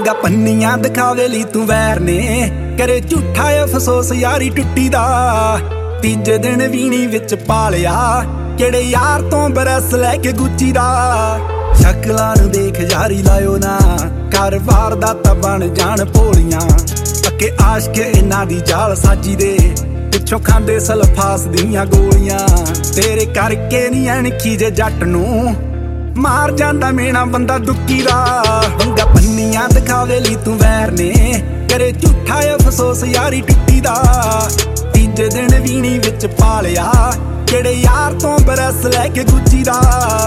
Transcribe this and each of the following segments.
ਵੰਗਾ ਪੰਨੀਆਂ ਦਿਖਾਵੇ ਲਈ ਤੂੰ ਵੈਰ ਨੇ ਕਰੇ ਝੂਠਾ ਅਫਸੋਸ ਯਾਰੀ ਟੁੱਟੀ ਦਾ। ਤੀਜੇ ਦਿਨ ਵੀਣੀ ਵਿੱਚ ਪਾਲਿਆ ਕਿਹੜੇ ਯਾਰ ਤੋਂ ਬਰਸ ਲੈ ਕੇ ਗੁੱਚੀ ਦਾ। ਸ਼ਕਲਾਂ ਨੂੰ ਦੇਖ ਯਾਰੀ ਲਾਇਓ ਨਾ ਕਾਰਵਾਰ ਦਾ ਤਾਂ ਬਣ ਜਾਣ ਭੋਲੀਆਂ। ਪੱਕੇ ਆਸ਼ਕ ਇਹਨਾਂ ਦੀ ਜਾਲ ਸਾਜੀ ਦੇ ਪਿੱਛੋਂ ਖਾਂਦੇ ਸਲਫਾਸ ਦੀਆਂ ਗੋਲੀਆਂ। ਤੇਰੇ ਕਰਕੇ ਨੀ ਐਨਖੀ ਜੇ ਜੱਟ ਨੂੰ ਮਾਰ ਜਾਂਦਾ ਮੇਣਾ ਬੰਦਾ ਦੁੱਕੀ ਦਾ। ਵੰਗਾ ਪੰਨੀਆਂ ਦਿਖਾਵੇ ਲਈ ਤੂੰ ਵੈਰ ਨੇ ਕਰੇ ਝੂਠਾ ਅਫਸੋਸ ਯਾਰੀ ਟੁੱਟੀ ਦਾ। ਤੀਜੇ ਦਿਨ ਵੀਣੀ ਵਿੱਚ ਪਾਲਿਆ ਕਿਹੜੇ ਯਾਰ ਤੋਂ ਬਰਸ ਲੈ ਕੇ ਗੁੱਚੀ ਦਾ।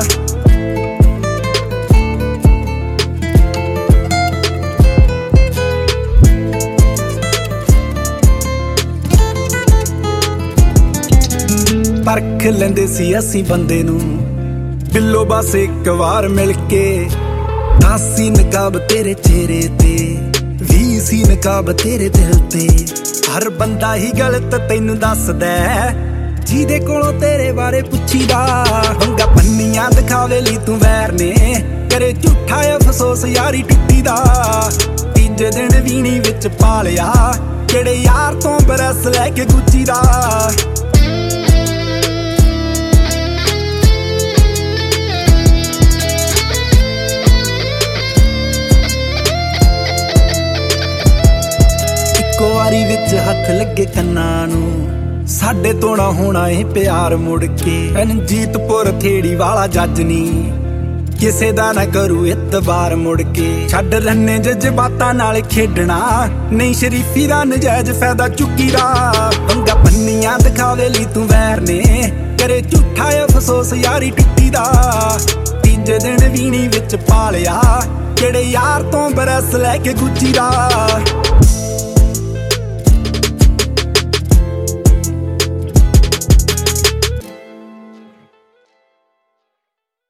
ਪਰਖ ਲੈਂਦੇ ਸੀ ਅਸੀਂ ਬੰਦੇ ਨੂੰ ਬਿੱਲੋ ਬਸ ਇੱਕ ਵਾਰ ਮਿਲ ਕੇ। 10 ਸੀ ਨਕਾਬ ਤੇਰੇ ਚਿਹਰੇ ਤੇ 20 ਸੀ ਨਕਾਬ ਤੇਰੇ ਦਿਲ ਤੇ। ਹਰ ਬੰਦਾ ਹੀ ਗਲਤ ਤੈਨੂੰ ਦੱਸਦਾ ਜਿਹਦੇ ਕੋਲੋਂ ਤੇਰੇ ਬਾਰੇ ਪੁੱਛੀਦਾ। ਵੰਗਾ ਪੰਨੀਆਂ ਦਿਖਾਵੇ ਲਈ ਤੂੰ ਵੈਰ ਨੇ ਕਰੇ ਝੂਠਾ ਅਫਸੋਸ ਯਾਰੀ ਟੁੱਟੀ ਦਾ। ਤੀਜੇ ਦਿਨ ਵੀਣੀ ਵਿੱਚ ਪਾਲਿਆ ਕਿਹੜੇ ਯਾਰ ਤੋਂ ਬਰਸ ਲੈ ਕੇ ਗੁੱਚੀ ਦਾ। ਇੱਕੋ ਵਾਰੀ ਵਿੱਚ ਹੱਥ ਲੱਗੇ ਕੰਨਾਂ ਨੂੰ ਸਾਡੇ ਤੋਂ ਨਾ ਹੋਣਾ ਇਹ ਪਿਆਰ ਮੁੜ ਕੇ। ਰਣਜੀਤਪੁਰ ਥੇੜੀ ਵਾਲਾ ਜੱਜ ਨੀ ਕਿਸੇ ਦਾ ਨਾ ਕਰੂ ਇਤਬਾਰ ਮੁੜ ਕੇ। ਛੱਡ ਰੰਨੇ ਜਜ਼ਬਾਤਾਂ ਨਾਲ ਖੇਡਣਾ ਨਹੀਂ ਸ਼ਰੀਫੀ ਦਾ ਨਜਾਇਜ਼ ਫਾਇਦਾ ਚੁੱਕੀ ਦਾ। ਵੰਗਾ ਪੰਨੀਆਂ ਦਿਖਾਵੇ ਲਈ ਤੂੰ ਵੈਰ ਨੇ ਕਰੇ ਝੂਠਾ ਅਫਸੋਸ ਯਾਰੀ ਟੁੱਟੀ ਦਾ। ਤੀਜੇ ਦਿਨ ਵੀਣੀ ਵਿੱਚ ਪਾਲਿਆ ਕਿਹੜੇ ਯਾਰ ਤੋਂ ਬਰਸ ਲੈ ਕੇ ਗੁੱਚੀ ਦਾ।